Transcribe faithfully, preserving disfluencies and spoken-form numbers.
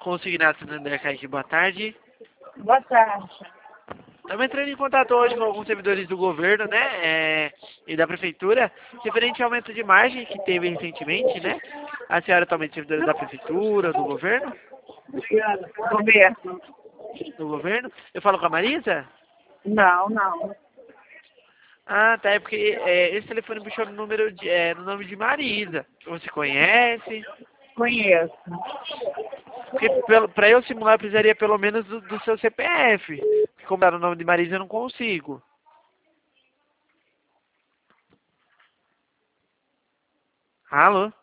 Consignado Santander, Kaique, boa tarde. Boa tarde. Estamos entrando em contato hoje com alguns servidores do governo, né, é, e da prefeitura, referente ao aumento de margem que teve recentemente, né? A senhora é atualmente servidora da prefeitura, do governo? Governo. Do governo? Eu falo com a Marisa? Não, não. Ah, tá, é porque é, esse telefone puxou no número de, é, no nome de Marisa. Você conhece? Conheço. Porque para eu simular, eu precisaria pelo menos do, do seu C P F. Porque como tá no nome de Marisa, eu não consigo. Alô?